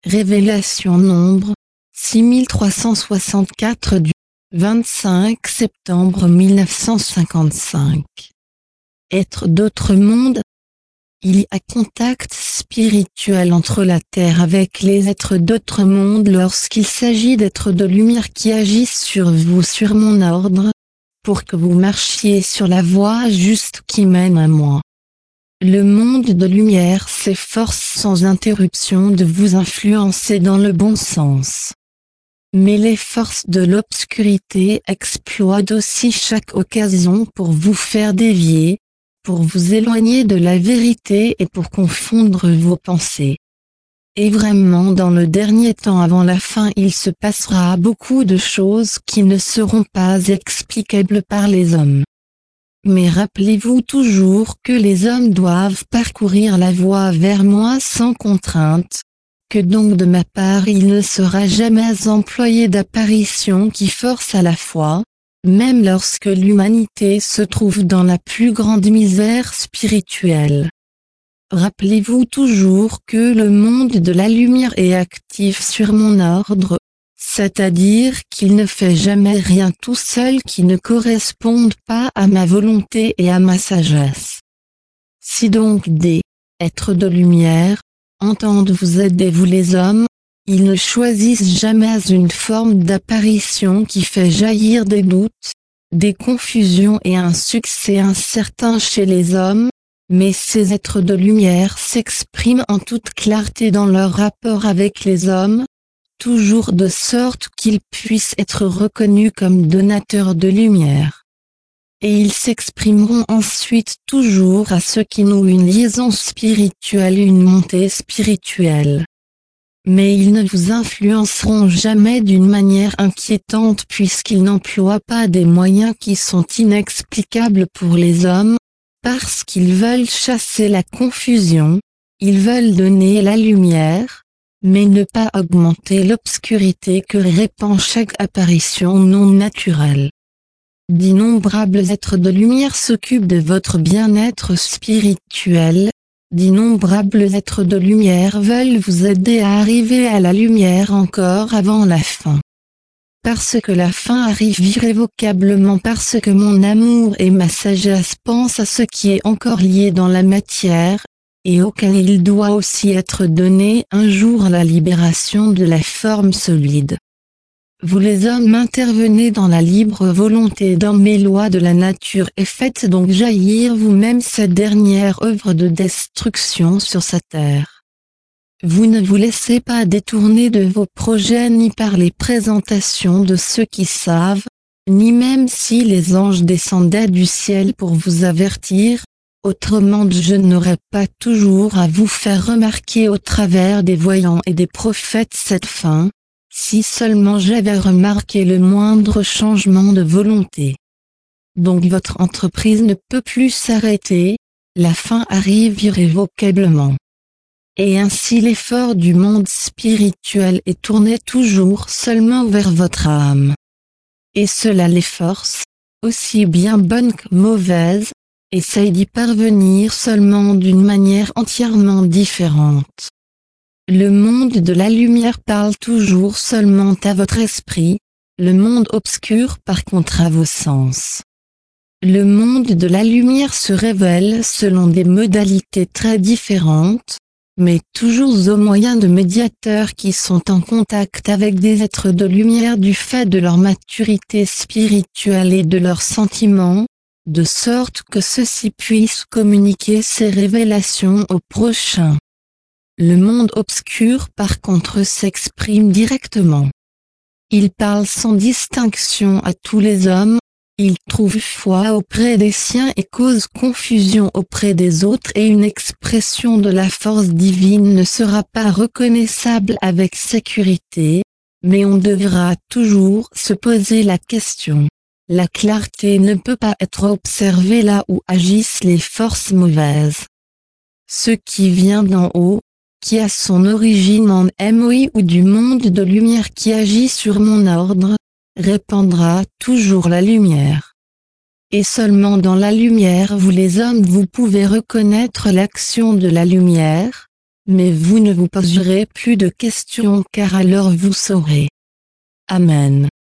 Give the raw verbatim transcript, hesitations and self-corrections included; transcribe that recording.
Révélation nombre six mille trois cent soixante-quatre du vingt-cinq septembre mille neuf cent cinquante-cinq. Être d'autres mondes. Il y a contact spirituel entre la Terre avec les êtres d'autres mondes lorsqu'il s'agit d'êtres de lumière qui agissent sur vous sur mon ordre, pour que vous marchiez sur la voie juste qui mène à moi. Le monde de lumière s'efforce sans interruption de vous influencer dans le bon sens. Mais les forces de l'obscurité exploitent aussi chaque occasion pour vous faire dévier, pour vous éloigner de la vérité et pour confondre vos pensées. Et vraiment dans le dernier temps avant la fin il se passera beaucoup de choses qui ne seront pas explicables par les hommes. Mais rappelez-vous toujours que les hommes doivent parcourir la voie vers moi sans contrainte, que donc de ma part il ne sera jamais employé d'apparition qui force à la foi, même lorsque l'humanité se trouve dans la plus grande misère spirituelle. Rappelez-vous toujours que le monde de la lumière est actif sur mon ordre, c'est-à-dire qu'il ne fait jamais rien tout seul qui ne corresponde pas à ma volonté et à ma sagesse. Si donc des êtres de lumière entendent vous aider vous les hommes, ils ne choisissent jamais une forme d'apparition qui fait jaillir des doutes, des confusions et un succès incertain chez les hommes, mais ces êtres de lumière s'expriment en toute clarté dans leur rapport avec les hommes, toujours de sorte qu'ils puissent être reconnus comme donateurs de lumière. Et ils s'exprimeront ensuite toujours à ceux qui nouent une liaison spirituelle, une montée spirituelle. Mais ils ne vous influenceront jamais d'une manière inquiétante puisqu'ils n'emploient pas des moyens qui sont inexplicables pour les hommes, parce qu'ils veulent chasser la confusion, ils veulent donner la lumière, mais ne pas augmenter l'obscurité que répand chaque apparition non naturelle. D'innombrables êtres de lumière s'occupent de votre bien-être spirituel, d'innombrables êtres de lumière veulent vous aider à arriver à la lumière encore avant la fin. Parce que la fin arrive irrévocablement, parce que mon amour et ma sagesse pensent à ce qui est encore lié dans la matière, et auquel il doit aussi être donné un jour la libération de la forme solide. Vous les hommes intervenez dans la libre volonté dans mes lois de la nature et faites donc jaillir vous-même cette dernière œuvre de destruction sur sa terre. Vous ne vous laissez pas détourner de vos projets ni par les présentations de ceux qui savent, ni même si les anges descendaient du ciel pour vous avertir, autrement je n'aurais pas toujours à vous faire remarquer au travers des voyants et des prophètes cette fin, si seulement j'avais remarqué le moindre changement de volonté. Donc votre entreprise ne peut plus s'arrêter, la fin arrive irrévocablement. Et ainsi l'effort du monde spirituel est tourné toujours seulement vers votre âme. Et cela les force, aussi bien bonne que mauvaise, essaye d'y parvenir seulement d'une manière entièrement différente. Le monde de la lumière parle toujours seulement à votre esprit, le monde obscur par contre à vos sens. Le monde de la lumière se révèle selon des modalités très différentes, mais toujours au moyen de médiateurs qui sont en contact avec des êtres de lumière du fait de leur maturité spirituelle et de leurs sentiments, de sorte que ceux-ci puissent communiquer ces révélations aux prochains. Le monde obscur par contre s'exprime directement. Il parle sans distinction à tous les hommes, il trouve foi auprès des siens et cause confusion auprès des autres et une expression de la force divine ne sera pas reconnaissable avec sécurité, mais on devra toujours se poser la question. La clarté ne peut pas être observée là où agissent les forces mauvaises. Ce qui vient d'en haut, qui a son origine en moi ou du monde de lumière qui agit sur mon ordre, répandra toujours la lumière. Et seulement dans la lumière vous les hommes vous pouvez reconnaître l'action de la lumière, mais vous ne vous poserez plus de questions car alors vous saurez. Amen.